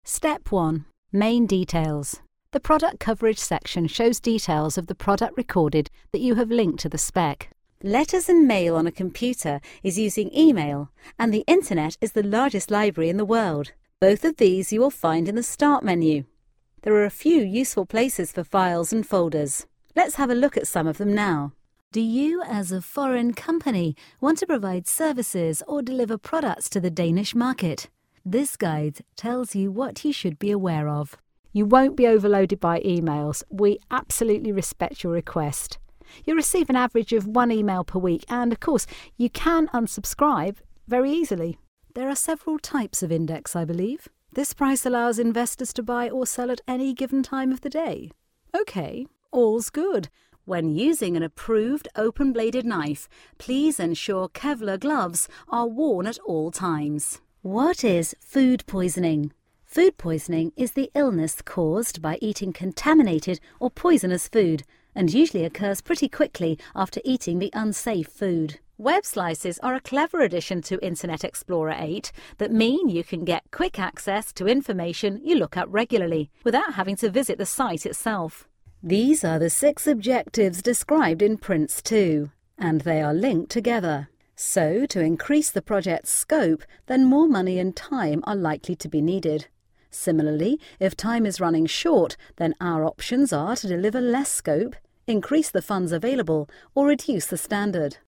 Step 1. Main details. The product coverage section shows details of the product recorded that you have linked to the spec. Letters and mail on a computer is using email, and the internet is the largest library in the world. Both of these you will find in the Start menu. There are a few useful places for files and folders. Let's have a look at some of them now. Do you, as a foreign company, want to provide services or deliver products to the Danish market? This guide tells you what you should be aware of. You won't be overloaded by emails. We absolutely respect your request. You'll receive an average of 1 email per week, and of course, you can unsubscribe very easily. There are several types of index, I believe. This price allows investors to buy or sell at any given time of the day. Okay, all's good. When using an approved open-bladed knife, please ensure Kevlar gloves are worn at all times. What is food poisoning? Food poisoning is the illness caused by eating contaminated or poisonous food, and usually occurs pretty quickly after eating the unsafe food. Web slices are a clever addition to Internet Explorer 8 that mean you can get quick access to information you look up regularly without having to visit the site itself. These are the 6 objectives described in Prince 2, and they are linked together. So, to increase the project's scope, then more money and time are likely to be needed. Similarly, if time is running short, then our options are to deliver less scope, increase the funds available, or reduce the standard.